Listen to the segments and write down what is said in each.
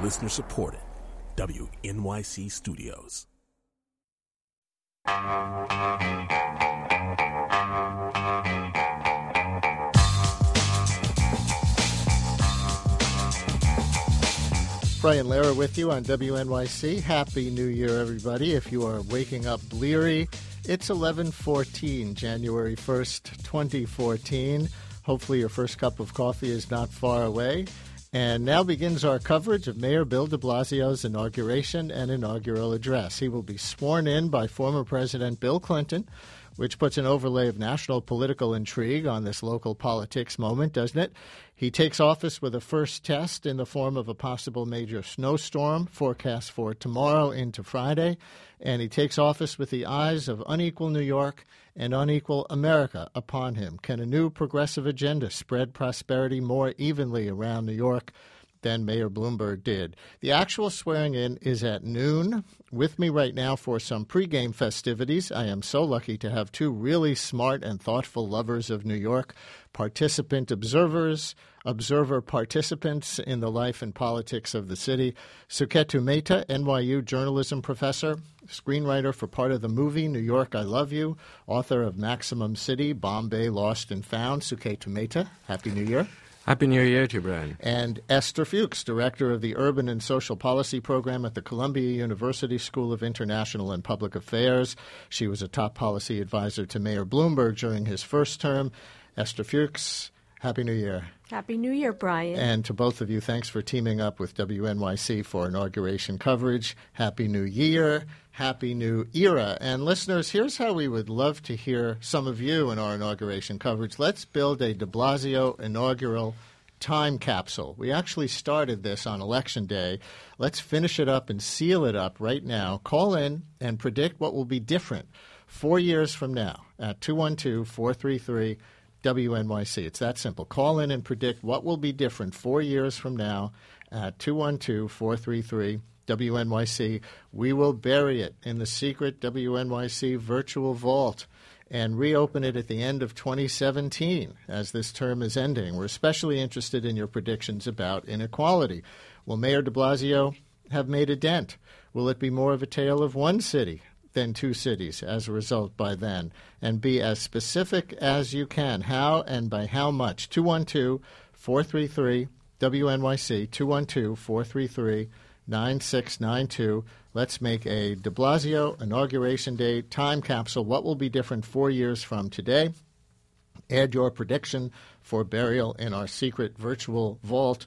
Listener supported. WNYC Studios. Brian Lehrer with you on WNYC. Happy New Year, everybody. If you are waking up bleary, it's 11/14, January 1st, 2014. Hopefully your first cup of coffee is not far away. And now begins our coverage of Mayor Bill de Blasio's inauguration and inaugural address. He will be sworn in by former President Bill Clinton, which puts an overlay of national political intrigue on this local politics moment, doesn't it? He takes office with a first test in the form of a possible major snowstorm forecast for tomorrow into Friday, and he takes office with the eyes of unequal New York and unequal America upon him. Can a new progressive agenda spread prosperity more evenly around New York than Mayor Bloomberg did? The actual swearing-in is at noon. With me right now for some pregame festivities, I am so lucky to have two really smart and thoughtful lovers of New York, participant observers, observer participants in the life and politics of the city. Suketu Mehta, NYU journalism professor, screenwriter for part of the movie New York, I Love You, author of Maximum City, Bombay Lost and Found. Suketu Mehta, Happy New Year. Happy New Year to you, Brian. And Esther Fuchs, director of the Urban and Social Policy Program at the Columbia University School of International and Public Affairs. She was a top policy advisor to Mayor Bloomberg during his first term. Esther Fuchs, Happy New Year. Happy New Year, Brian. And to both of you, thanks for teaming up with WNYC for inauguration coverage. Happy New Year. Happy New Era. And listeners, here's how we would love to hear some of you in our inauguration coverage. Let's build a de Blasio inaugural time capsule. We actually started this on Election Day. Let's finish it up and seal it up right now. Call in and predict what will be different 4 years from now at 212-433 WNYC. It's that simple. Call in and predict what will be different 4 years from now at 212-433 WNYC. We will bury it in the secret WNYC virtual vault and reopen it at the end of 2017 as this term is ending. We're especially interested in your predictions about inequality. Will Mayor de Blasio have made a dent? Will it be more of a tale of one city than two cities as a result by then? And be as specific as you can. How and by how much? 212-433 WNYC, 212-433-9692. Let's make a de Blasio Inauguration Day time capsule. What will be different 4 years from today? Add your prediction for burial in our secret virtual vault,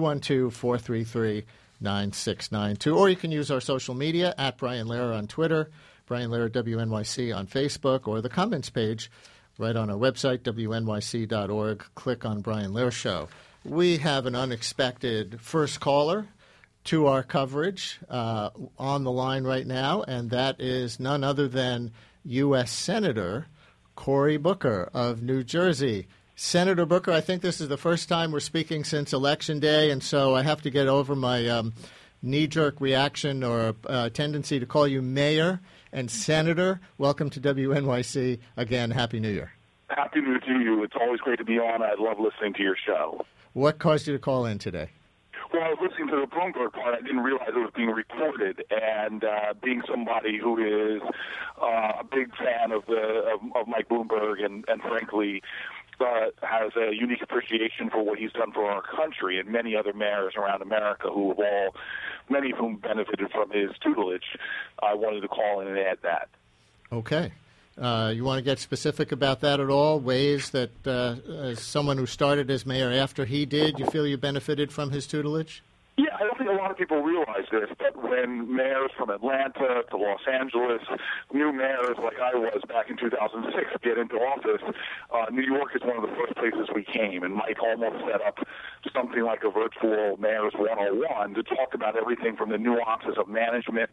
212-433-9692. Or you can use our social media, at Brian Lehrer on Twitter, Brian Lehrer WNYC on Facebook, or the comments page right on our website, WNYC.org. Click on Brian Lehrer Show. We have an unexpected first caller to our coverage on the line right now, and that is none other than U.S. Senator Cory Booker of New Jersey. Senator Booker, I think this is the first time we're speaking since Election Day, and so I have to get over my knee-jerk reaction or tendency to call you Mayor and Senator. Welcome to WNYC. Again, Happy New Year. Happy New Year to you. It's always great to be on. I love listening to your show. What caused you to call in today? Well, I was listening to the Bloomberg part. I didn't realize it was being recorded, and being somebody who is a big fan of Mike Bloomberg and frankly, has a unique appreciation for what he's done for our country and many other mayors around America many of whom benefited from his tutelage. I wanted to call in and add that. Okay. You want to get specific about that at all? Ways that as someone who started as mayor after he did, you feel you benefited from his tutelage? Yeah, I don't think a lot of people realize this, but when mayors from Atlanta to Los Angeles, new mayors like I was back in 2006 get into office, New York is one of the first places we came, and Mike almost set up something like a virtual Mayor's 101 to talk about everything from the nuances of management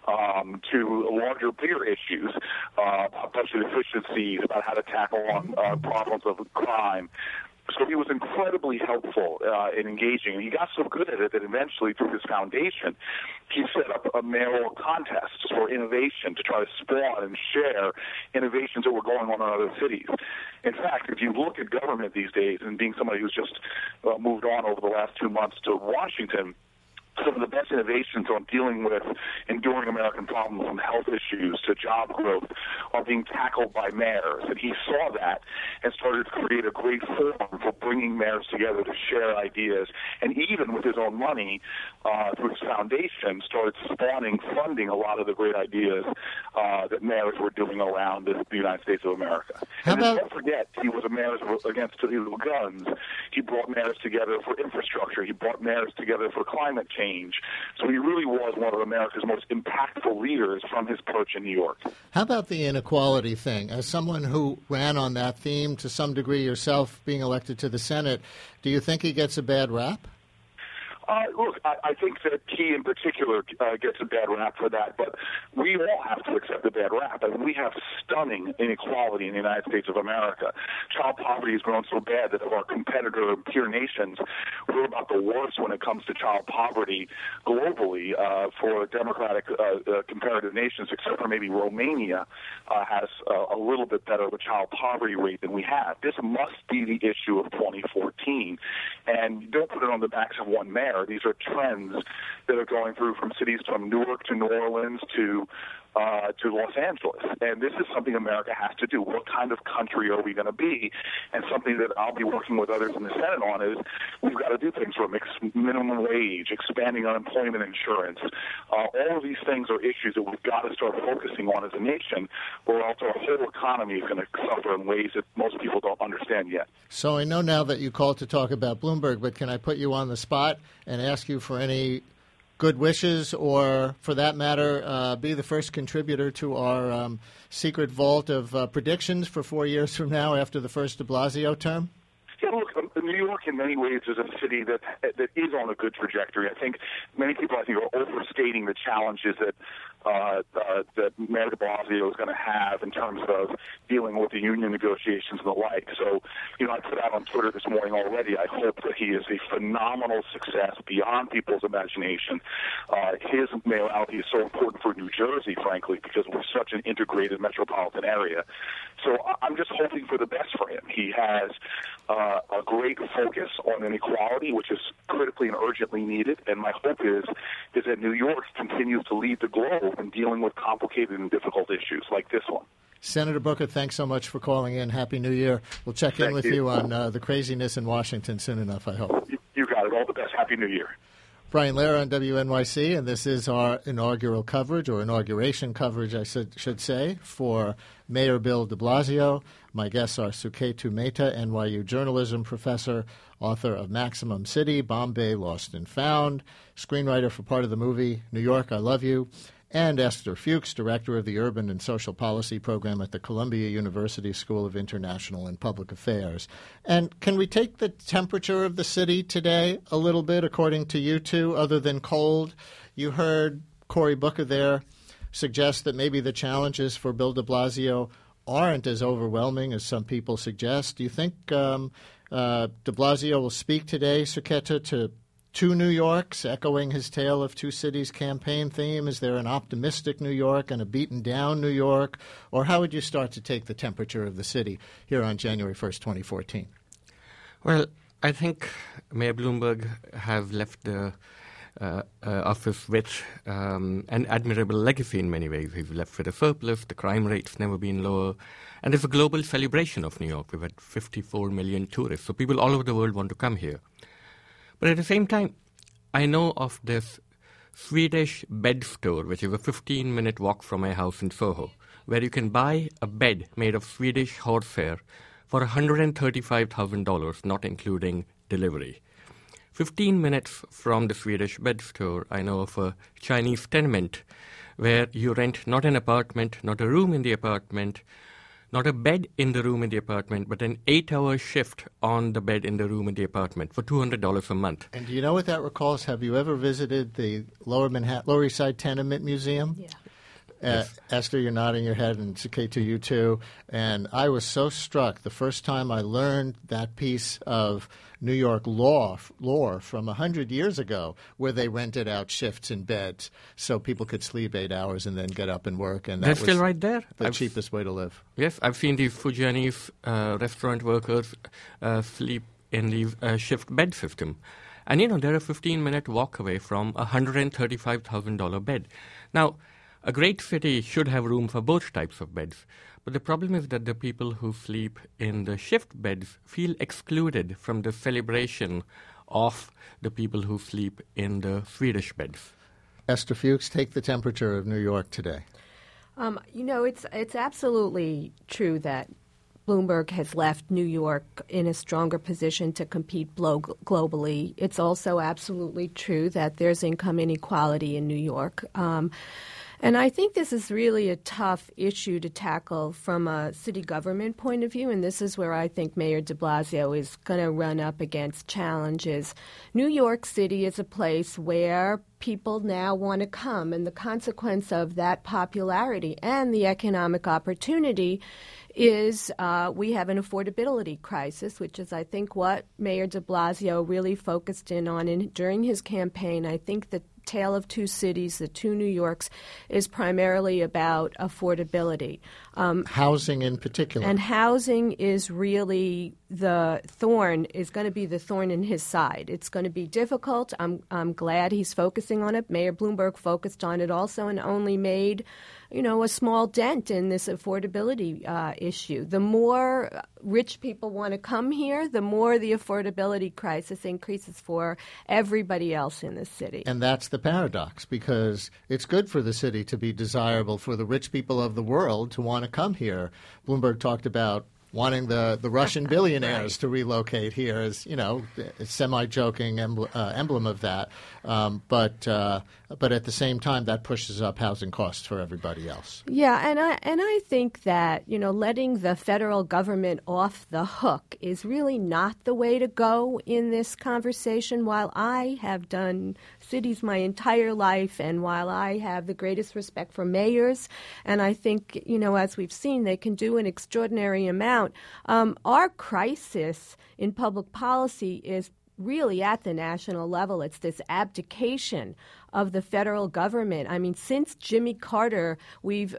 to larger, bigger issues, budget efficiencies, about how to tackle on problems of crime. So he was incredibly helpful in engaging. He got so good at it that eventually, through his foundation, he set up a mayoral contest for innovation to try to spawn and share innovations that were going on in other cities. In fact, if you look at government these days, and being somebody who's just moved on over the last 2 months to Washington, some of the best innovations on dealing with enduring American problems, from health issues to job growth, are being tackled by mayors. And he saw that and started to create a great forum for bringing mayors together to share ideas. And even with his own money, through his foundation, started funding a lot of the great ideas that mayors were doing around the United States of America. Don't forget, he was a mayor against illegal guns. He brought mayors together for infrastructure. He brought mayors together for climate change. So he really was one of America's most impactful leaders from his perch in New York. How about the inequality thing? As someone who ran on that theme to some degree yourself, being elected to the Senate, do you think he gets a bad rap? Look, I think that he in particular gets a bad rap for that, but we all have to accept a bad rap. I mean, we have stunning inequality in the United States of America. Child poverty has grown so bad that of our competitor peer nations, we're about the worst when it comes to child poverty globally for democratic comparative nations, except for maybe Romania has a little bit better of a child poverty rate than we have. This must be the issue of 2014, and don't put it on the backs of one mayor. These are trends that are going through from cities from Newark to New Orleans to Los Angeles. And this is something America has to do. What kind of country are we going to be? And something that I'll be working with others in the Senate on is we've got to do things from minimum wage, expanding unemployment insurance. All of these things are issues that we've got to start focusing on as a nation, or else our whole economy is going to suffer in ways that most people don't understand yet. So I know now that you called to talk about Bloomberg, but can I put you on the spot and ask you for any good wishes, or for that matter, be the first contributor to our secret vault of predictions for 4 years from now after the first de Blasio term? Yeah, look, New York in many ways is a city that is on a good trajectory. I think many people, are overstating the challenges that Mayor de Blasio is going to have in terms of dealing with the union negotiations and the like. So, I put out on Twitter this morning already, I hope that he is a phenomenal success beyond people's imagination. His mayoralty is so important for New Jersey, frankly, because we're such an integrated metropolitan area. So I'm just hoping for the best for him. He has a great focus on inequality, which is critically and urgently needed, and my hope is that New York continues to lead the globe in dealing with complicated and difficult issues like this one. Senator Booker, thanks so much for calling in. Happy New Year. We'll check in with you on the craziness in Washington soon enough, I hope. You got it. All the best. Happy New Year. Brian Lehrer on WNYC, and this is our inaugural coverage, or inauguration coverage, I should say, for Mayor Bill de Blasio. My guests are Suketu Mehta, NYU journalism professor, author of Maximum City, Bombay Lost and Found, screenwriter for part of the movie New York, I Love You, and Esther Fuchs, director of the Urban and Social Policy Program at the Columbia University School of International and Public Affairs. And can we take the temperature of the city today a little bit, according to you two, other than cold? You heard Cory Booker there suggest that maybe the challenges for Bill de Blasio aren't as overwhelming as some people suggest. Do you think de Blasio will speak today, Suketu, to two New Yorks, echoing his Tale of Two Cities campaign theme? Is there an optimistic New York and a beaten-down New York? Or how would you start to take the temperature of the city here on January 1st, 2014? Well, I think Mayor Bloomberg have left the office with an admirable legacy in many ways. He's left with a surplus, the crime rate's never been lower, and there's a global celebration of New York. We've had 54 million tourists, so people all over the world want to come here. But at the same time, I know of this Swedish bed store, which is a 15-minute walk from my house in Soho, where you can buy a bed made of Swedish horsehair for $135,000, not including delivery. 15 minutes from the Swedish bed store, I know of a Chinese tenement where you rent not an apartment, not a room in the apartment, not a bed in the room in the apartment, but an 8-hour shift on the bed in the room in the apartment for $200 a month. And do you know what that recalls? Have you ever visited the Lower East Side Tenement Museum? Yeah. Yes. Esther, you're nodding your head, and Suketu, you too. And I was so struck the first time I learned that piece of New York lore from 100 years ago, where they rented out shifts in beds so people could sleep 8 hours and then get up and work. And that They're was still right there. The cheapest way to live. Yes, I've seen these Fujianese restaurant workers sleep in the shift bed system. And, they're a 15-minute walk away from a $135,000 bed. Now, a great city should have room for both types of beds. But the problem is that the people who sleep in the shift beds feel excluded from the celebration of the people who sleep in the Swedish beds. Esther Fuchs, take the temperature of New York today. It's absolutely true that Bloomberg has left New York in a stronger position to compete globally. It's also absolutely true that there's income inequality in New York. And I think this is really a tough issue to tackle from a city government point of view, and this is where I think Mayor de Blasio is going to run up against challenges. New York City is a place where people now want to come, and the consequence of that popularity and the economic opportunity is we have an affordability crisis, which is, I think, what Mayor de Blasio really focused in on during his campaign. I think the Tale of Two Cities, the two New Yorks, is primarily about affordability. Housing in particular. And housing is really going to be the thorn in his side. It's going to be difficult. I'm glad he's focusing on it. Mayor Bloomberg focused on it also and only made a small dent in this affordability issue. The more rich people want to come here, the more the affordability crisis increases for everybody else in the city. And that's the paradox, because it's good for the city to be desirable for the rich people of the world to want to come here. Bloomberg talked about wanting the Russian billionaires to relocate here as, a semi-joking emblem of that. But at the same time, that pushes up housing costs for everybody else. Yeah, and I think that, letting the federal government off the hook is really not the way to go in this conversation. While I have done cities my entire life and while I have the greatest respect for mayors, and I think, as we've seen, they can do an extraordinary amount, our crisis in public policy is really at the national level. It's this abdication of the federal government. I mean, since Jimmy Carter, we've,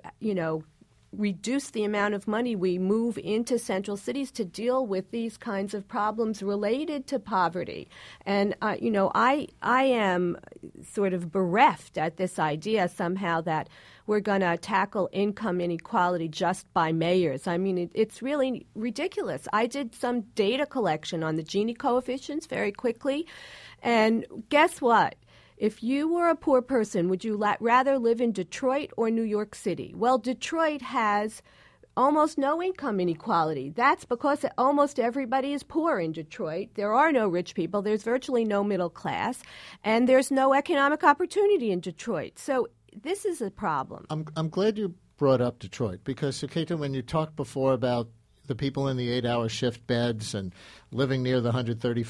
reduced the amount of money we move into central cities to deal with these kinds of problems related to poverty. And, I am sort of bereft at this idea somehow that we're going to tackle income inequality just by mayors. I mean, it's really ridiculous. I did some data collection on the Gini coefficients very quickly, and guess what? If you were a poor person, would you rather live in Detroit or New York City? Well, Detroit has almost no income inequality. That's because almost everybody is poor in Detroit. There are no rich people. There's virtually no middle class. And there's no economic opportunity in Detroit. So this is a problem. I'm glad you brought up Detroit because, Suketa, when you talked before about the people in the 8-hour shift beds and living near the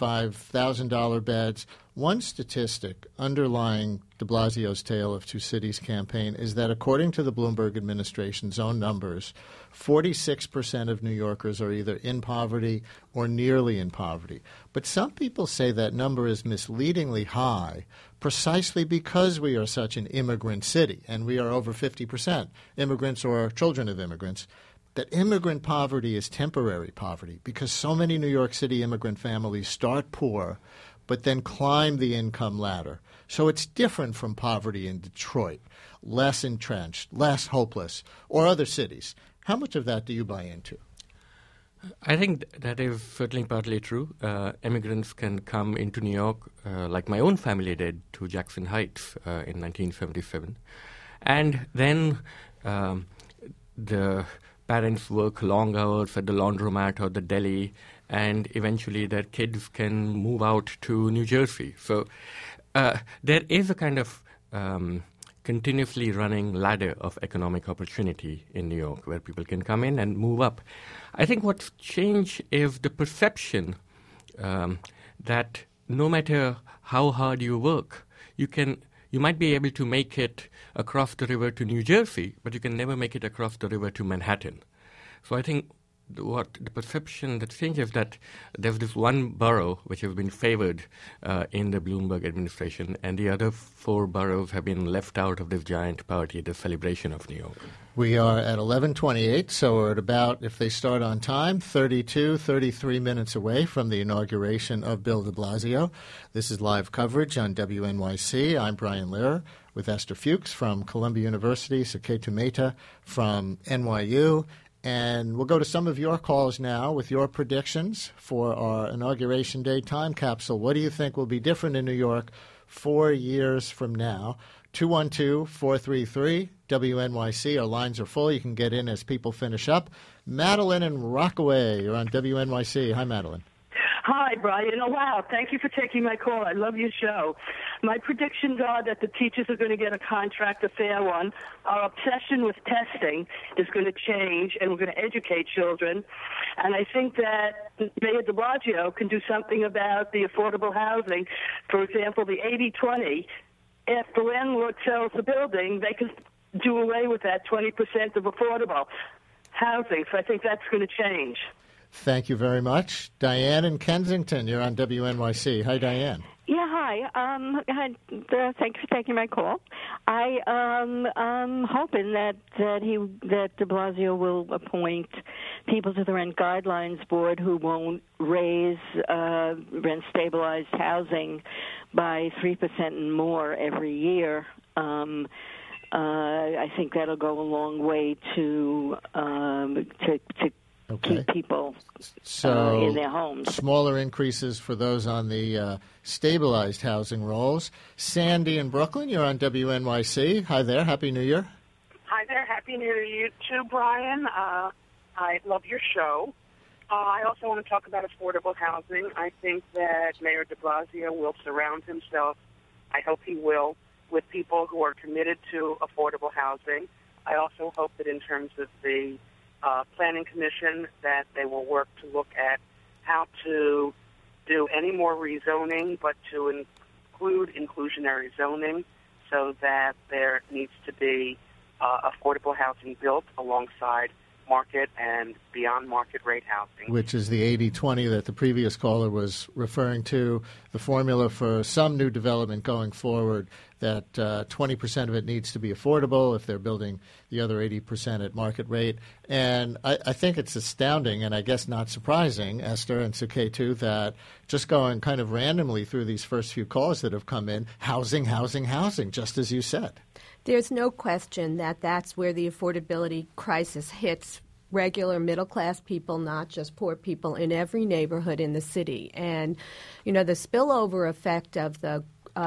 $135,000 beds, one statistic underlying de Blasio's Tale of Two Cities campaign is that according to the Bloomberg administration's own numbers, 46% of New Yorkers are either in poverty or nearly in poverty. But some people say that number is misleadingly high precisely because we are such an immigrant city, and we are over 50% immigrants or children of immigrants, that immigrant poverty is temporary poverty because so many New York City immigrant families start poor but then climb the income ladder. So it's different from poverty in Detroit, less entrenched, less hopeless, or other cities. How much of that do you buy into? I think that is certainly partly true. Immigrants can come into New York, like my own family did, to Jackson Heights in 1977. And then the parents work long hours at the laundromat or the deli, and eventually their kids can move out to New Jersey. So there is a kind of continuously running ladder of economic opportunity in New York where people can come in and move up. I think what's changed is the perception that no matter how hard you work, you might be able to make it across the river to New Jersey, but you can never make it across the river to Manhattan. So I think what the perception that changes that there's this one borough which has been favored in the Bloomberg administration, and the other 4 boroughs have been left out of this giant party, the celebration of New York. We are at 11:28, so we're at about, if they start on time, 33 minutes away from the inauguration of Bill de Blasio. This is live coverage on WNYC. I'm Brian Lehrer with Esther Fuchs from Columbia University, Saketu Mehta from NYU. And we'll go to some of your calls now with your predictions for our Inauguration Day time capsule. What do you think will be different in New York 4 years from now? 212-433-WNYC. Our lines are full. You can get in as people finish up. Madeline in Rockaway, you're on WNYC. Hi, Madeline. Hi, Brian. Oh, wow. Thank you for taking my call. I love your show. My predictions are that the teachers are going to get a contract, a fair one. Our obsession with testing is going to change, and we're going to educate children. And I think that Mayor de Blasio can do something about the affordable housing. For example, the 80-20. If the landlord sells the building, they can do away with that 20% of affordable housing. So I think that's going to change. Thank you very much. Diane in Kensington, you're on WNYC. Hi, Diane. Yeah, hi. Thanks for taking my call. I'm hoping that de Blasio will appoint people to the Rent Guidelines Board who won't raise rent-stabilized housing by 3% and more every year. I think that'll go a long way to keep people in their homes. Smaller increases for those on the stabilized housing rolls. Sandy in Brooklyn, you're on WNYC. Hi there. Happy New Year. Hi there. Happy New Year to you too, Brian. I love your show. I also want to talk about affordable housing. I think that Mayor de Blasio will surround himself, I hope he will, with people who are committed to affordable housing. I also hope that in terms of the Planning Commission, that they will work to look at how to do any more rezoning, but to include inclusionary zoning so that there needs to be affordable housing built alongside market and beyond market rate housing. Which is the 80-20 that the previous caller was referring to, the formula for some new development going forward, that 20% of it needs to be affordable if they're building the other 80% at market rate. And I think it's astounding, and I guess not surprising, Esther and Saketu, that just going kind of randomly through these first few calls that have come in, housing, just as you said. There's no question that that's where the affordability crisis hits regular middle-class people, not just poor people, in every neighborhood in the city. And, the spillover effect of the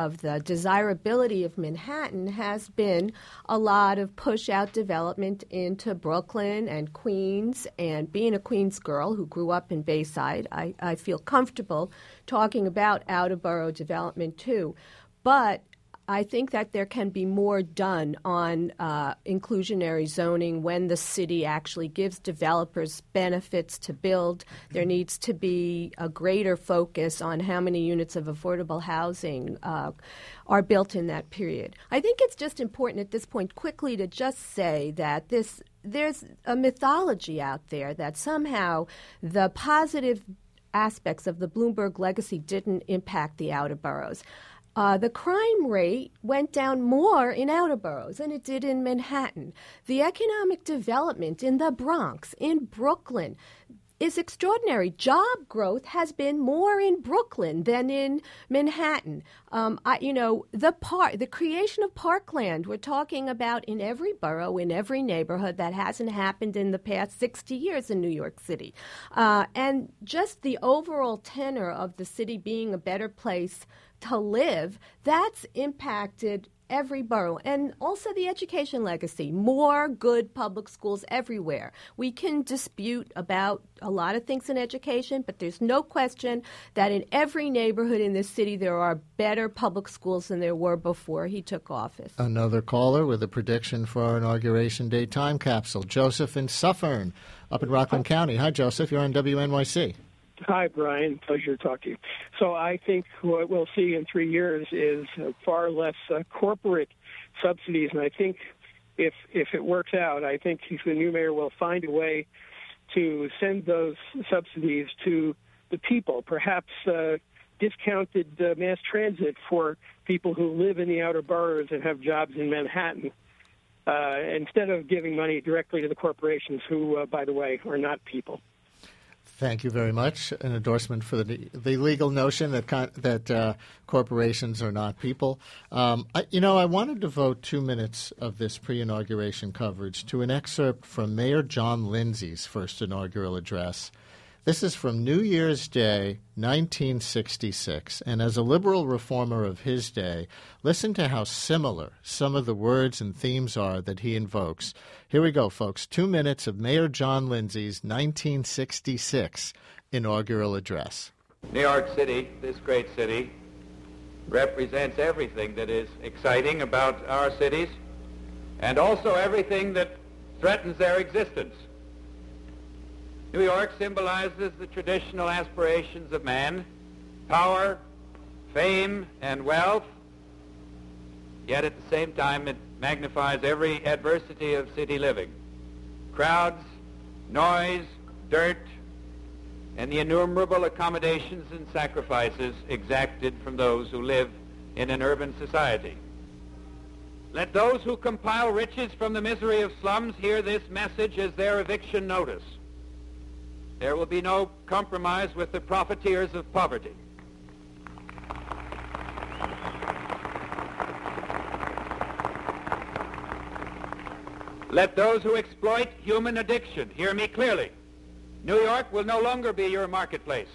desirability of Manhattan has been a lot of push-out development into Brooklyn and Queens. And being a Queens girl who grew up in Bayside, I feel comfortable talking about out-of-borough development too. But I think that there can be more done on inclusionary zoning when the city actually gives developers benefits to build. There needs to be a greater focus on how many units of affordable housing are built in that period. I think it's just important at this point quickly to just say that there's a mythology out there that somehow the positive aspects of the Bloomberg legacy didn't impact the outer boroughs. The crime rate went down more in outer boroughs than it did in Manhattan. The economic development in the Bronx, in Brooklyn, is extraordinary. Job growth has been more in Brooklyn than in Manhattan. The creation of parkland we're talking about in every borough, in every neighborhood, that hasn't happened in the past 60 years in New York City. And just the overall tenor of the city being a better place to live, that's impacted every borough. And also the education legacy, more good public schools everywhere. We can dispute about a lot of things in education, but there's no question that in every neighborhood in this city there are better public schools than there were before he took office. Another caller with a prediction for our Inauguration Day time capsule. Joseph in Suffern, up in Rockland County. Hi, Joseph. You're on WNYC. Hi, Brian. Pleasure to talk to you. So I think what we'll see in 3 years is far less corporate subsidies, and I think if it works out, I think the new mayor will find a way to send those subsidies to the people, perhaps discounted mass transit for people who live in the outer boroughs and have jobs in Manhattan, instead of giving money directly to the corporations who, by the way, are not people. Thank you very much. An endorsement for the legal notion that corporations are not people. I want to devote 2 minutes of this pre-inauguration coverage to an excerpt from Mayor John Lindsay's first inaugural address. This is from New Year's Day, 1966, and as a liberal reformer of his day, listen to how similar some of the words and themes are that he invokes. Here we go, folks. 2 minutes of Mayor John Lindsay's 1966 inaugural address. New York City, this great city, represents everything that is exciting about our cities and also everything that threatens their existence. New York symbolizes the traditional aspirations of man, power, fame, and wealth, yet at the same time it magnifies every adversity of city living. Crowds, noise, dirt, and the innumerable accommodations and sacrifices exacted from those who live in an urban society. Let those who compile riches from the misery of slums hear this message as their eviction notice. There will be no compromise with the profiteers of poverty. Let those who exploit human addiction hear me clearly. New York will no longer be your marketplace.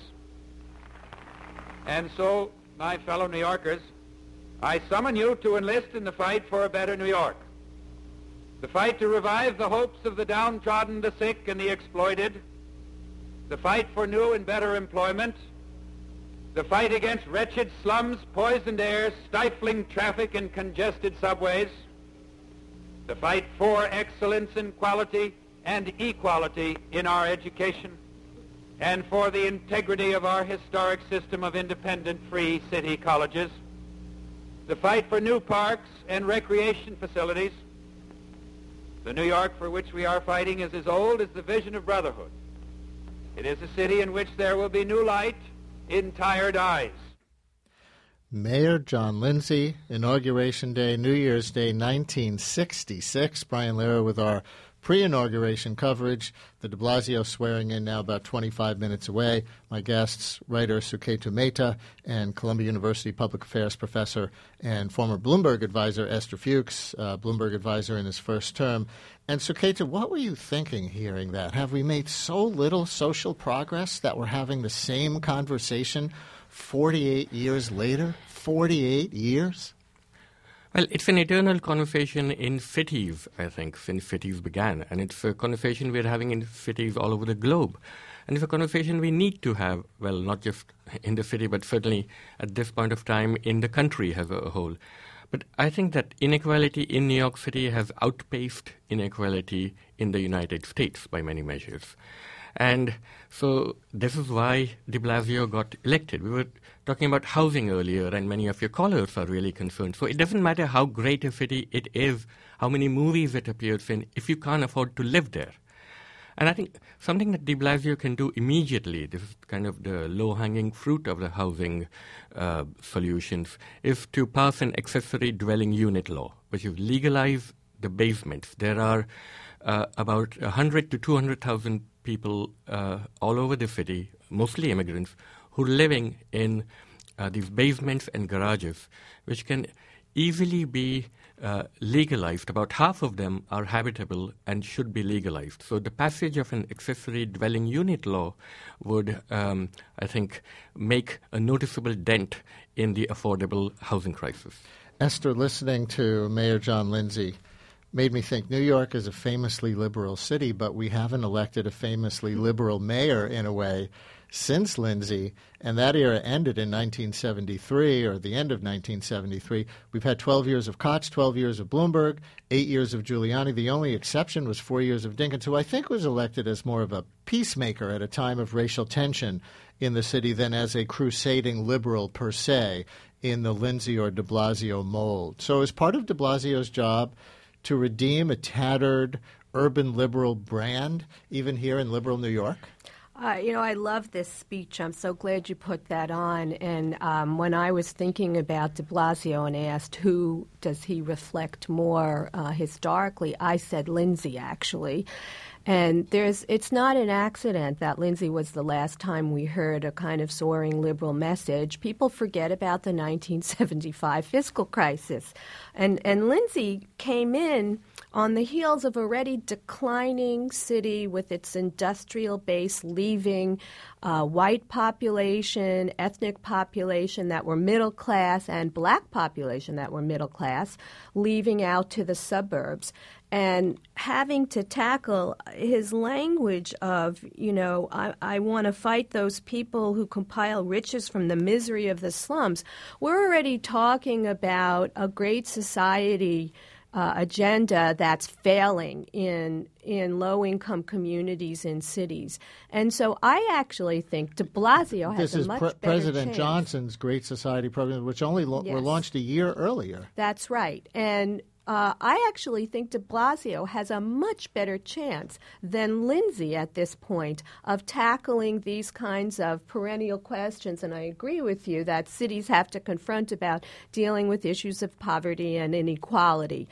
And so, my fellow New Yorkers, I summon you to enlist in the fight for a better New York. The fight to revive the hopes of the downtrodden, the sick, and the exploited. The fight for new and better employment, the fight against wretched slums, poisoned air, stifling traffic, and congested subways, the fight for excellence in quality and equality in our education, and for the integrity of our historic system of independent free city colleges, the fight for new parks and recreation facilities. The New York for which we are fighting is as old as the vision of brotherhood. It is a city in which there will be new light in tired eyes. Mayor John Lindsay, Inauguration Day, New Year's Day, 1966. Brian Lehrer with our pre-inauguration coverage. The de Blasio swearing in now about 25 minutes away. My guests, writer Suketu Mehta and Columbia University Public Affairs professor and former Bloomberg advisor Esther Fuchs, Bloomberg advisor in his first term. And Suketu, what were you thinking hearing that? Have we made so little social progress that we're having the same conversation 48 years later? 48 years? Well, it's an eternal conversation in cities, I think, since cities began. And it's a conversation we're having in cities all over the globe. And it's a conversation we need to have, well, not just in the city, but certainly at this point of time in the country as a whole. But I think that inequality in New York City has outpaced inequality in the United States by many measures. And so this is why de Blasio got elected. We were talking about housing earlier, and many of your callers are really concerned. So it doesn't matter how great a city it is, how many movies it appears in, if you can't afford to live there. And I think something that de Blasio can do immediately, this is kind of the low-hanging fruit of the housing solutions, is to pass an accessory dwelling unit law, which is legalize the basements. There are about 100 to 200,000 people all over the city, mostly immigrants, who are living in these basements and garages, which can easily be legalized. About half of them are habitable and should be legalized. So the passage of an accessory dwelling unit law would, I think, make a noticeable dent in the affordable housing crisis. Esther, listening to Mayor John Lindsay made me think New York is a famously liberal city, but we haven't elected a famously liberal mayor in a way since Lindsay, and that era ended in 1973, or the end of 1973. We've had 12 years of Koch, 12 years of Bloomberg, 8 years of Giuliani. The only exception was 4 years of Dinkins, who I think was elected as more of a peacemaker at a time of racial tension in the city than as a crusading liberal per se in the Lindsay or de Blasio mold. So as part of de Blasio's job to redeem a tattered urban liberal brand, even here in liberal New York? I love this speech. I'm so glad you put that on. And when I was thinking about de Blasio and asked who does he reflect more historically, I said Lindsay, actually. And it's not an accident that Lindsay was the last time we heard a kind of soaring liberal message. People forget about the 1975 fiscal crisis. And Lindsay came in on the heels of already declining city with its industrial base leaving, white population, ethnic population that were middle class, and black population that were middle class, leaving out to the suburbs. And having to tackle his language of, I want to fight those people who compile riches from the misery of the slums. We're already talking about a great society agenda that's failing in low-income communities in cities. And so I actually think de Blasio has a much better President chance. Johnson's Great Society program, which only were launched a year earlier. That's right. And I actually think de Blasio has a much better chance than Lindsay at this point of tackling these kinds of perennial questions. And I agree with you that cities have to confront about dealing with issues of poverty and inequality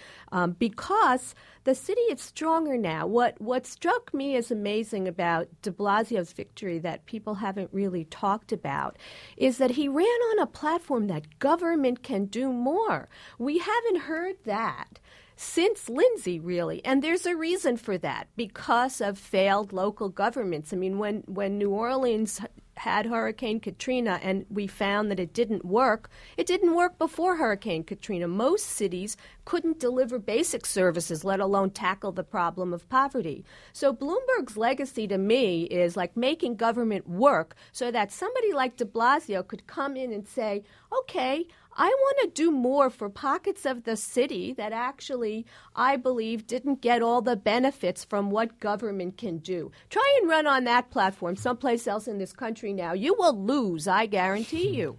because the city is stronger now. What struck me as amazing about de Blasio's victory that people haven't really talked about is that he ran on a platform that government can do more. We haven't heard that since Lindsay, really. And there's a reason for that, because of failed local governments. I mean, when New Orleans had Hurricane Katrina and we found that it didn't work before Hurricane Katrina. Most cities couldn't deliver basic services, let alone tackle the problem of poverty. So Bloomberg's legacy to me is like making government work so that somebody like de Blasio could come in and say, okay, I want to do more for pockets of the city that actually, I believe, didn't get all the benefits from what government can do. Try and run on that platform someplace else in this country now. You will lose, I guarantee you.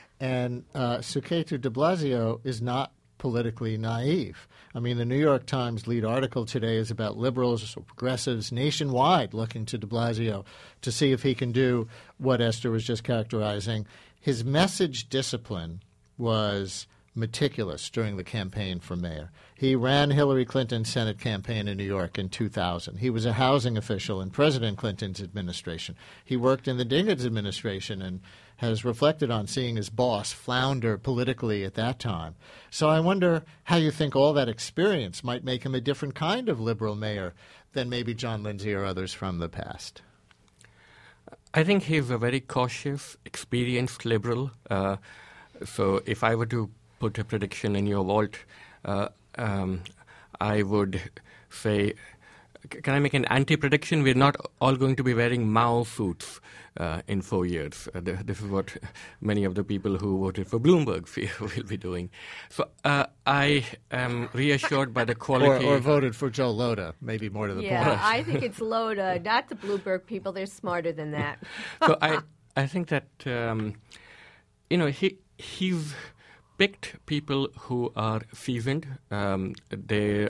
And Suketu de Blasio is not politically naive. I mean, the New York Times lead article today is about liberals or progressives nationwide looking to de Blasio to see if he can do what Esther was just characterizing. His message discipline was meticulous during the campaign for mayor. He ran Hillary Clinton's Senate campaign in New York in 2000. He was a housing official in President Clinton's administration. He worked in the Dinkins administration and has reflected on seeing his boss flounder politically at that time. So I wonder how you think all that experience might make him a different kind of liberal mayor than maybe John Lindsay or others from the past. I think he's a very cautious, experienced liberal. So if I were to put a prediction in your vault, I would say, can I make an anti-prediction? We're not all going to be wearing Mao suits in 4 years. This is what many of the people who voted for Bloomberg will be doing. So I am reassured by the quality. Or voted for Joe Lhota, maybe more to the point. Yeah, I think it's Lhota, not the Bloomberg people. They're smarter than that. So I think that, he's picked people who are seasoned. They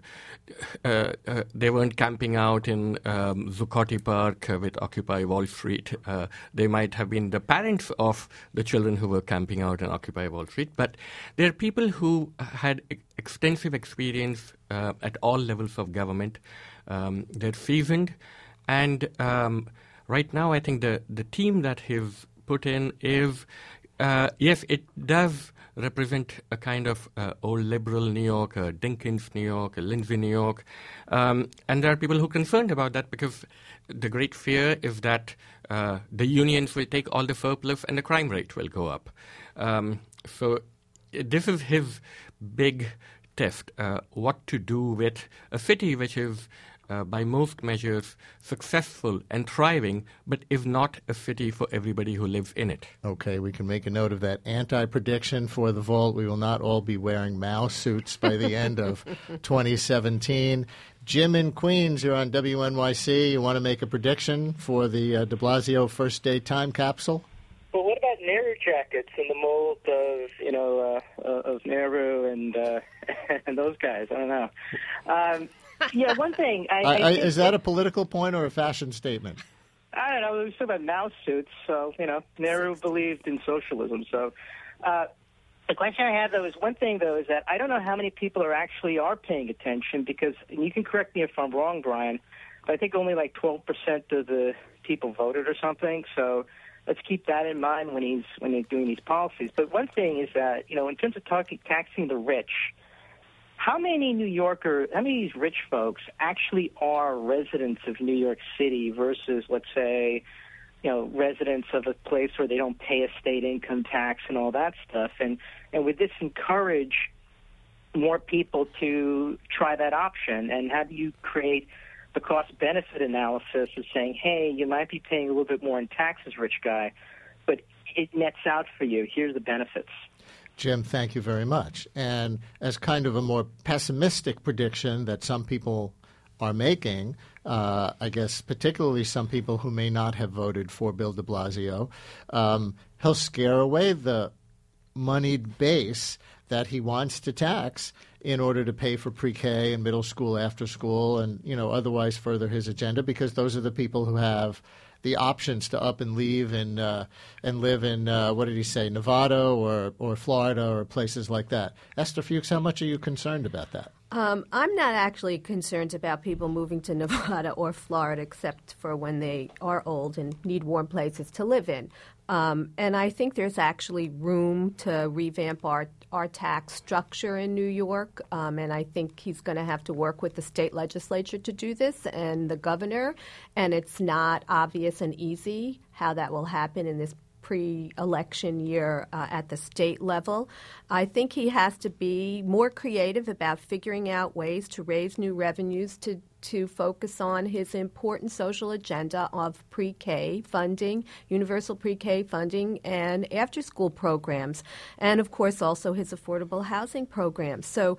weren't camping out in Zuccotti Park with Occupy Wall Street. They might have been the parents of the children who were camping out in Occupy Wall Street. But they're people who had extensive experience at all levels of government. They're seasoned. And right now I think the team that he's put in is, yes, it does represent a kind of old liberal New York, a Dinkins New York, a Lindsay New York. And there are people who are concerned about that because the great fear is that the unions will take all the surplus and the crime rate will go up. So this is his big test, what to do with a city which is by most measures, successful and thriving, but is not a city for everybody who lives in it. Okay, we can make a note of that. Anti-prediction for the vault. We will not all be wearing Mao suits by the end of 2017. Jim in Queens, you're on WNYC. You want to make a prediction for the de Blasio first-day time capsule? Well, what about Nehru jackets in the mold of, of Nehru and those guys? I don't know. Yeah, one thing. Is that a political point or a fashion statement? I don't know. We were talking about mouse suits, so, Nehru believed in socialism. So the question I have, though, is one thing, though, is that I don't know how many people are paying attention because, and you can correct me if I'm wrong, Brian, but I think only like 12% of the people voted or something. So let's keep that in mind when they're doing these policies. But one thing is that, in terms of taxing the rich, how many of these rich folks actually are residents of New York City versus, let's say, residents of a place where they don't pay a state income tax and all that stuff? And would this encourage more people to try that option? And how do you create the cost-benefit analysis of saying, hey, you might be paying a little bit more in taxes, rich guy, but it nets out for you. Here's the benefits. Jim, thank you very much. And as kind of a more pessimistic prediction that some people are making, I guess particularly some people who may not have voted for Bill de Blasio, he'll scare away the moneyed base that he wants to tax in order to pay for pre-K and middle school, after school, and otherwise further his agenda, because those are the people who have the options to up and leave and live in, what did he say, Nevada or Florida or places like that. Esther Fuchs, how much are you concerned about that? I'm not actually concerned about people moving to Nevada or Florida, except for when they are old and need warm places to live in. And I think there's actually room to revamp our tax structure in New York, and I think he's going to have to work with the state legislature to do this and the governor, and it's not obvious and easy how that will happen in this pre-election year at the state level. I think he has to be more creative about figuring out ways to raise new revenues to focus on his important social agenda of pre-K funding, universal pre-K funding, and after-school programs, and, of course, also his affordable housing programs. So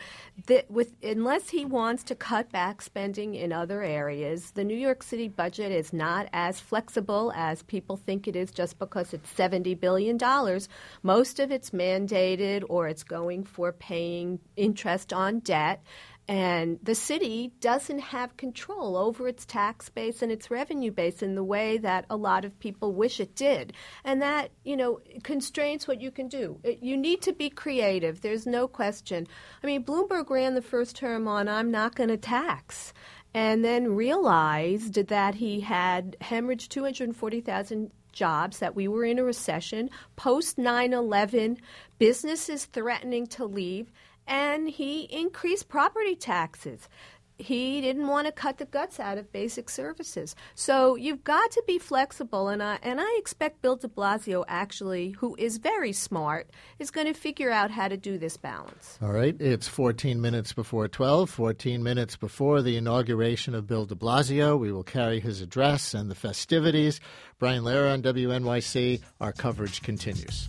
unless he wants to cut back spending in other areas, the New York City budget is not as flexible as people think it is just because it's $70 billion. Most of it's mandated or it's going for paying interest on debt. And the city doesn't have control over its tax base and its revenue base in the way that a lot of people wish it did. And that, constrains what you can do. You need to be creative. There's no question. I mean, Bloomberg ran the first term on I'm not going to tax, and then realized that he had hemorrhaged 240,000 jobs, that we were in a recession, post 9/11, businesses threatening to leave, and he increased property taxes. He didn't want to cut the guts out of basic services. So you've got to be flexible, and I expect Bill de Blasio, actually, who is very smart, is going to figure out how to do this balance. All right. It's 14 minutes before 12, 14 minutes before the inauguration of Bill de Blasio. We will carry his address and the festivities. Brian Lehrer on WNYC. Our coverage continues.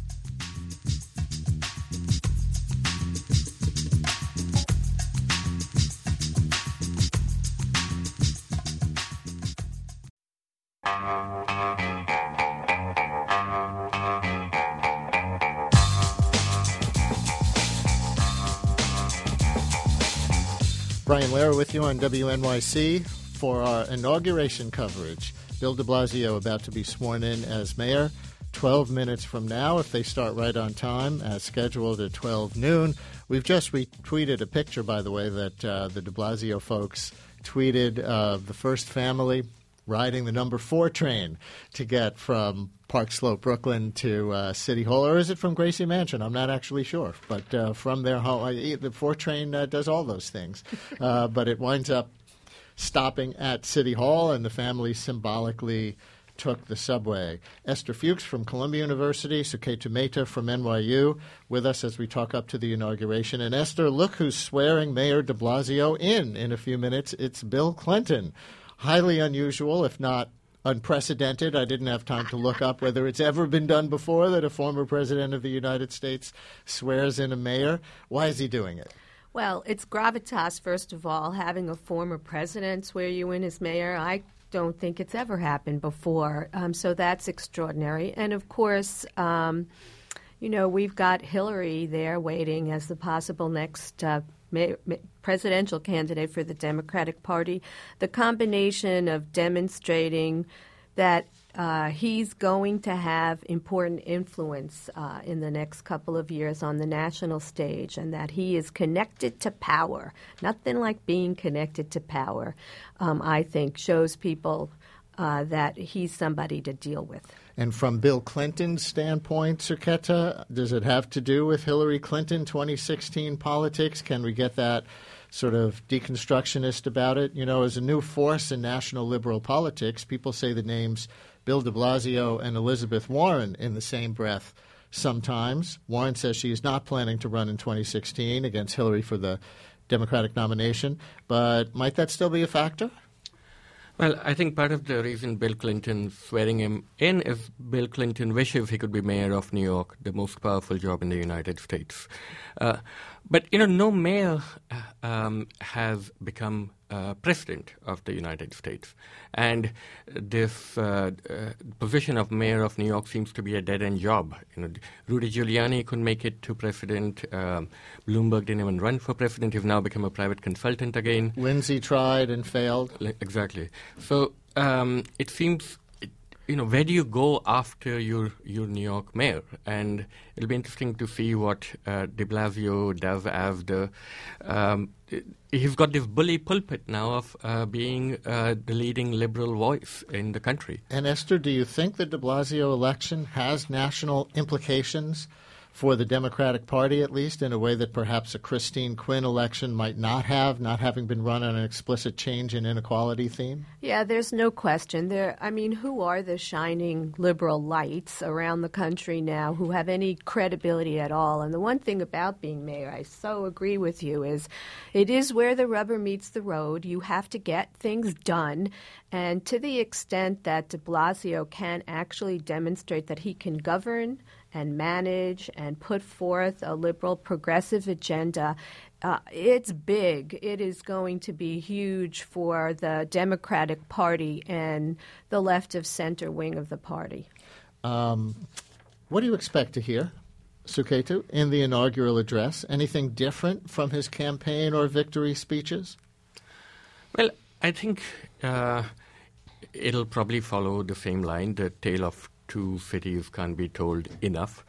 Brian Lehrer with you on WNYC for our inauguration coverage. Bill de Blasio about to be sworn in as mayor 12 minutes from now, if they start right on time, as scheduled at 12 noon. We've just retweeted a picture, by the way, that the de Blasio folks tweeted of the first family riding the number 4 train to get from Park Slope, Brooklyn to City Hall. Or is it from Gracie Mansion? I'm not actually sure. But from their home, the 4 train does all those things. But it winds up stopping at City Hall, and the family symbolically took the subway. Esther Fuchs from Columbia University, Suketu Mehta from NYU, with us as we talk up to the inauguration. And Esther, look who's swearing Mayor de Blasio in a few minutes. It's Bill Clinton. Highly unusual, if not unprecedented. I didn't have time to look up whether it's ever been done before that a former president of the United States swears in a mayor. Why is he doing it? Well, it's gravitas, first of all, having a former president swear you in as mayor. I don't think it's ever happened before, so that's extraordinary. And, of course, we've got Hillary there waiting as the possible next presidential candidate for the Democratic Party, the combination of demonstrating that he's going to have important influence in the next couple of years on the national stage, and that he is connected to power. Nothing like being connected to power, I think, shows people that he's somebody to deal with. And from Bill Clinton's standpoint, Sucheta, does it have to do with Hillary Clinton 2016 politics? Can we get that sort of deconstructionist about it? You know, as a new force in national liberal politics, people say the names Bill de Blasio and Elizabeth Warren in the same breath sometimes. Warren says she is not planning to run in 2016 against Hillary for the Democratic nomination, but might that still be a factor? Well, I think part of the reason Bill Clinton's swearing him in is Bill Clinton wishes he could be mayor of New York, the most powerful job in the United States. But, you know, no mayor has become president of the United States. And this position of mayor of New York seems to be a dead-end job. You know, Rudy Giuliani couldn't make it to president. Bloomberg didn't even run for president. He's now become a private consultant again. Lindsay tried and failed. Exactly. So it seems, you know, where do you go after your New York mayor? And it'll be interesting to see what de Blasio does as the he's got this bully pulpit now of being the leading liberal voice in the country. And Esther, do you think the de Blasio election has national implications for the Democratic Party, at least, in a way that perhaps a Christine Quinn election might not have, not having been run on an explicit change in inequality theme? Yeah, there's no question. Who are the shining liberal lights around the country now who have any credibility at all? And the one thing about being mayor, I so agree with you, is it is where the rubber meets the road. You have to get things done. And to the extent that de Blasio can actually demonstrate that he can govern and manage and put forth a liberal progressive agenda, it's big. It is going to be huge for the Democratic Party and the left of center wing of the party. What do you expect to hear, Sucheta, in the inaugural address? Anything different from his campaign or victory speeches? Well, I think it'll probably follow the same line, the tale of two cities can't be told enough.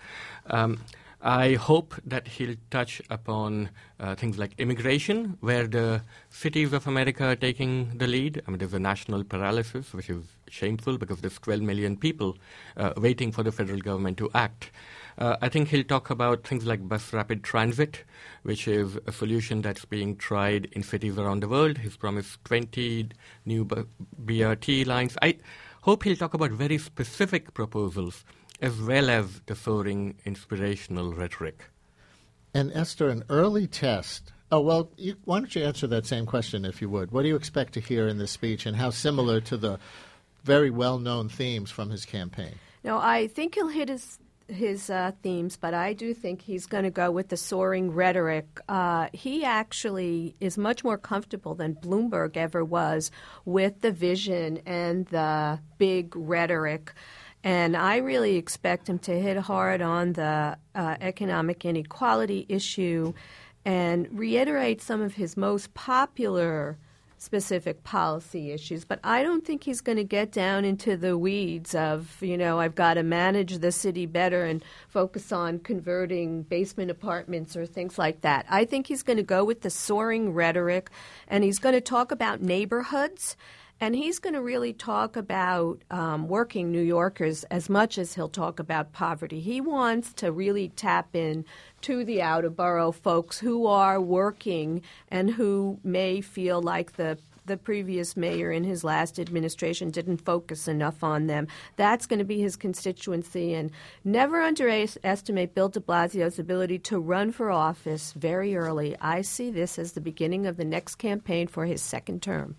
I hope that he'll touch upon things like immigration, where the cities of America are taking the lead. I mean, there's a national paralysis, which is shameful because there's 12 million people waiting for the federal government to act. I think he'll talk about things like bus rapid transit, which is a solution that's being tried in cities around the world. He's promised 20 new BRT lines. I hope he'll talk about very specific proposals as well as the soaring inspirational rhetoric. And Esther, an early test. Why don't you answer that same question, if you would? What do you expect to hear in this speech, and how similar to the very well-known themes from his campaign? No, I think he'll hit his themes, but I do think he's going to go with the soaring rhetoric. He actually is much more comfortable than Bloomberg ever was with the vision and the big rhetoric. And I really expect him to hit hard on the economic inequality issue and reiterate some of his most popular specific policy issues. But I don't think he's going to get down into the weeds of, I've got to manage the city better and focus on converting basement apartments or things like that. I think he's going to go with the soaring rhetoric, and he's going to talk about neighborhoods. And he's going to really talk about working New Yorkers as much as he'll talk about poverty. He wants to really tap in to the outer borough folks who are working and who may feel like the previous mayor in his last administration didn't focus enough on them. That's going to be his constituency. And never underestimate Bill de Blasio's ability to run for office very early. I see this as the beginning of the next campaign for his second term.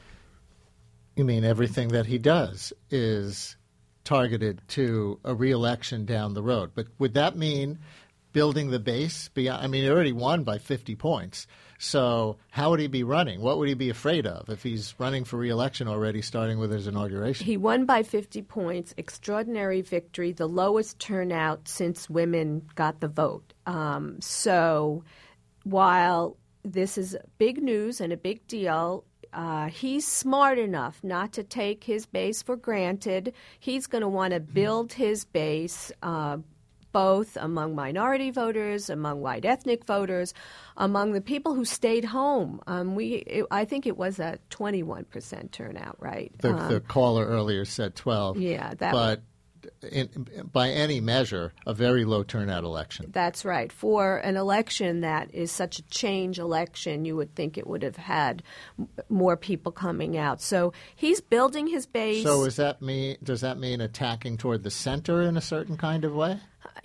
You mean everything that he does is targeted to a re-election down the road. But would that mean building the base beyond? I mean, he already won by 50 points. So how would he be running? What would he be afraid of if he's running for re-election already, starting with his inauguration? He won by 50 points, extraordinary victory, the lowest turnout since women got the vote. So while this is big news and a big deal. He's smart enough not to take his base for granted. He's going to want to build his base both among minority voters, among white ethnic voters, among the people who stayed home. I think it was a 21% turnout, right? The caller earlier said 12. Yeah. But by any measure, a very low turnout election. That's right. For an election that is such a change election, you would think it would have had more people coming out. So he's building his base. So does that mean attacking toward the center in a certain kind of way?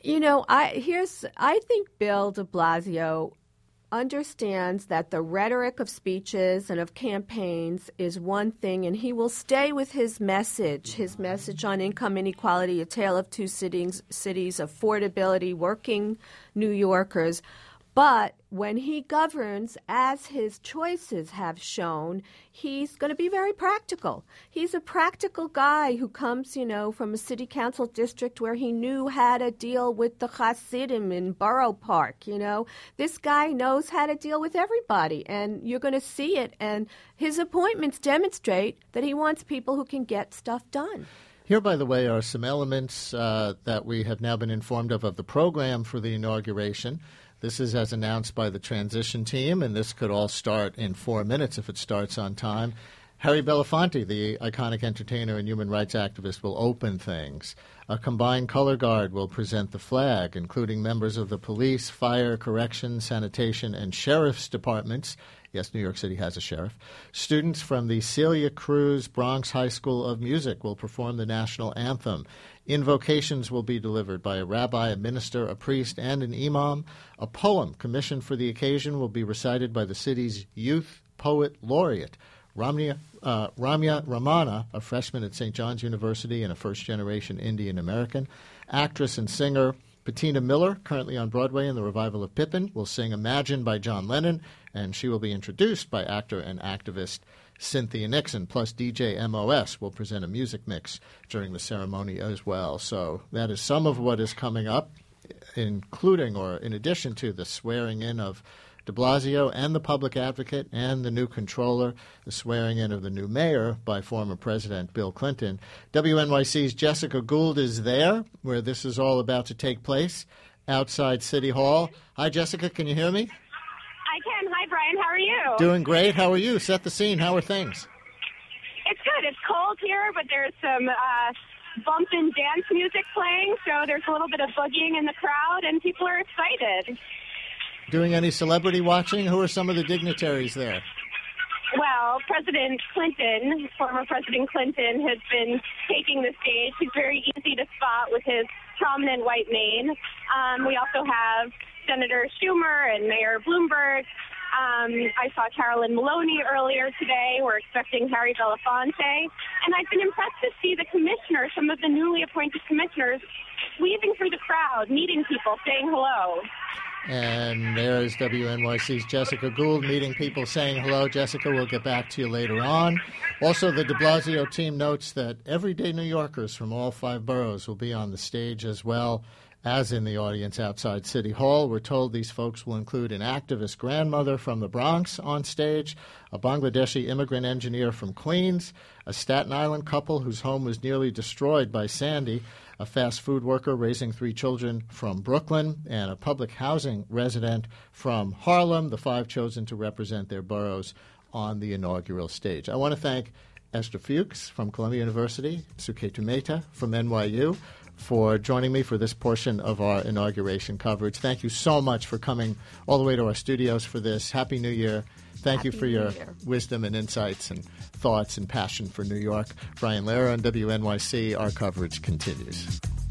I think Bill de Blasio understands that the rhetoric of speeches and of campaigns is one thing, and he will stay with his message on income inequality, a tale of two cities, affordability, working New Yorkers. But when he governs, as his choices have shown, he's going to be very practical. He's a practical guy who comes, from a city council district where he knew how to deal with the Hasidim in Borough Park. This guy knows how to deal with everybody, and you're going to see it. And his appointments demonstrate that he wants people who can get stuff done. Here, by the way, are some elements that we have now been informed of the program for the inauguration. This is as announced by the transition team, and this could all start in 4 minutes if it starts on time. Harry Belafonte, the iconic entertainer and human rights activist, will open things. A combined color guard will present the flag, including members of the police, fire, corrections, sanitation, and sheriff's departments. Yes, New York City has a sheriff. Students from the Celia Cruz Bronx High School of Music will perform the national anthem. Invocations will be delivered by a rabbi, a minister, a priest, and an imam. A poem commissioned for the occasion will be recited by the city's youth poet laureate, Ramya Ramana, a freshman at St. John's University and a first-generation Indian American. Actress and singer Patina Miller, currently on Broadway in the revival of Pippin, will sing Imagine by John Lennon, and she will be introduced by actor and activist Cynthia Nixon, plus DJ MOS will present a music mix during the ceremony as well. So that is some of what is coming up, including or in addition to the swearing in of de Blasio and the public advocate and the new controller, the swearing in of the new mayor by former President Bill Clinton. WNYC's Jessica Gould is there, where this is all about to take place, outside City Hall. Hi, Jessica. Can you hear me? I can. Hi, Brian. How are you? Doing great. How are you? Set the scene. How are things? It's good. It's cold here, but there's some bump and dance music playing, so there's a little bit of boogieing in the crowd, and people are excited. Doing any celebrity watching? Who are some of the dignitaries there? Well, President Clinton, former President Clinton, has been taking the stage. He's very easy to spot with his prominent white mane. We also have Senator Schumer and Mayor Bloomberg. I saw Carolyn Maloney earlier today. We're expecting Harry Belafonte. And I've been impressed to see the commissioners, some of the newly appointed commissioners, weaving through the crowd, meeting people, saying hello. And there's WNYC's Jessica Gould meeting people, saying hello. Jessica, we'll get back to you later on. Also, the de Blasio team notes that everyday New Yorkers from all 5 boroughs will be on the stage as well as in the audience outside City Hall. We're told these folks will include an activist grandmother from the Bronx on stage, a Bangladeshi immigrant engineer from Queens, a Staten Island couple whose home was nearly destroyed by Sandy, a fast food worker raising 3 children from Brooklyn, and a public housing resident from Harlem, the 5 chosen to represent their boroughs on the inaugural stage. I want to thank Esther Fuchs from Columbia University, Suketu Mehta from NYU, for joining me for this portion of our inauguration coverage. Thank you so much for coming all the way to our studios for this. Happy New Year. Thank you for your wisdom and insights and thoughts and passion for New York. Brian Lehrer on WNYC. Our coverage continues.